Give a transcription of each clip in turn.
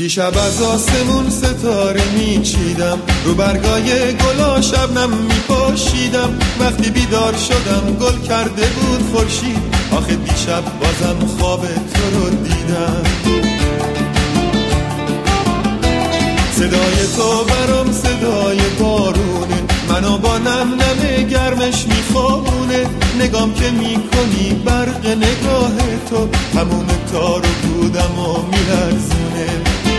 دیشب از آسمون ستاره میچیدم، رو برگای گلا شبنم میپاشیدم. وقتی بیدار شدم گل کرده بود خورشید، آخه دیشب بازم خواب تو رو دیدم. صدای تو برام صدای بارونه، منو با نم نم گرمش میخوابونه. نگام که میکنی برق نگاه تو، تموم تارو بودم و میلرزونه.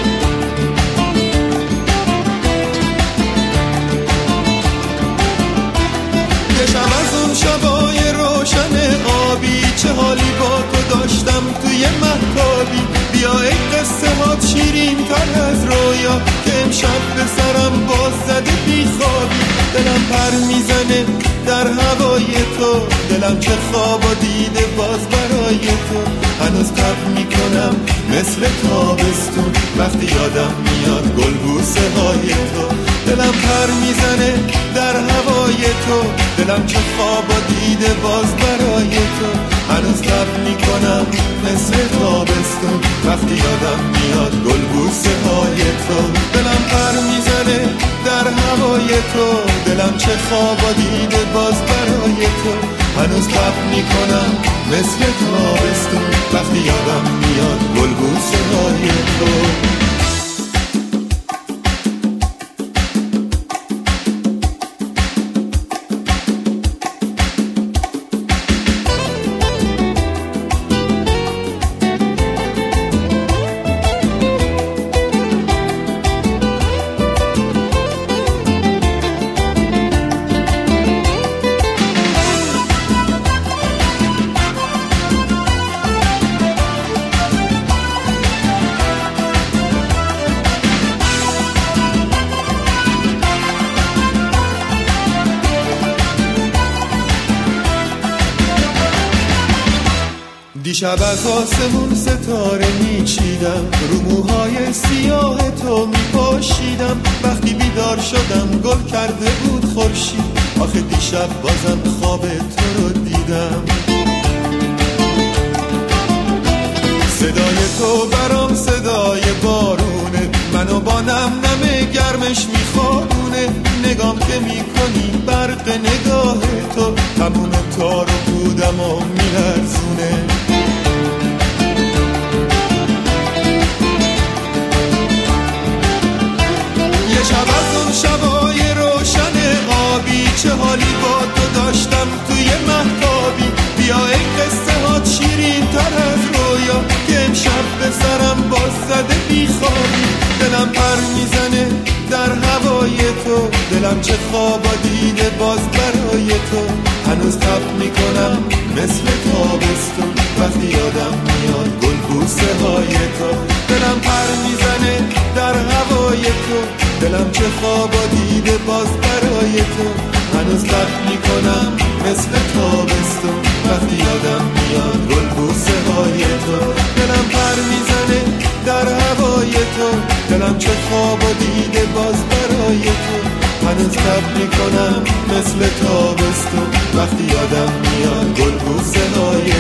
دشم از اون شبای روشن آبی، چه حالی با تو داشتم توی مهتابی. بیا ای قصه هات شیرین تر از رویا، که امشب به سرم باز زده بیخوابی. دلم پر میزنه در هوای تو، دلم چه خواب و دیده باز برای تو. هنوز تب میکنم مثل تابستون، وقتی یادم میاد گلبوسه های تو. دلم پر میزنه در هوای تو، دلم چه خواب و دیده باز برای تو. هنوز تب میکنم مثل تابستون، وقتی یادم میاد گلبوسه های تو. دلم پر میزنه در هوای تو، دلم چه خواب و دیده باز برای تو. هنوز تب میکنم مثل تابستون، وقتی یادم میاد گلبوسه های تو. دیشب از آسمون ستاره میچیدم، رو موهای سیاه تو میپاشیدم. وقتی بیدار شدم گل کرده بود خورشید، آخه دیشب بازم خواب تو رو دیدم. صدای تو برام صدای بارونه، منو با نم نم گرمش میخوابونه. نگام که میکنی برق نگاه تو، تموم تارو بودم و میلرزونه. یه شب از اون شبای روشن آبی، چه حالی با تو داشتم توی مهتابی. بیا ای قصه هات شیرین تر از رویا، که امشب به سرم باز زده بیخوابی. دلم پر میزنه در هوای تو، دلم چه خواب و دیده باز برای تو. هنوز تب میکنم مثل تابستون، وقتی یادم میاد گلبوسه های تو. دلم پر میزنه در هوای تو، دلم چه خواب و دیده باز برای تو. هنوز تب میکنم مثل تابستون، وقتی یادم میاد گلبوسه های تو. دلم پر میزنه در هوای تو، دلم چه خواب و دیده باز برای تو. هنوز تب میکنم مثل تابستون، وقتی یادم میاد گلبوسه های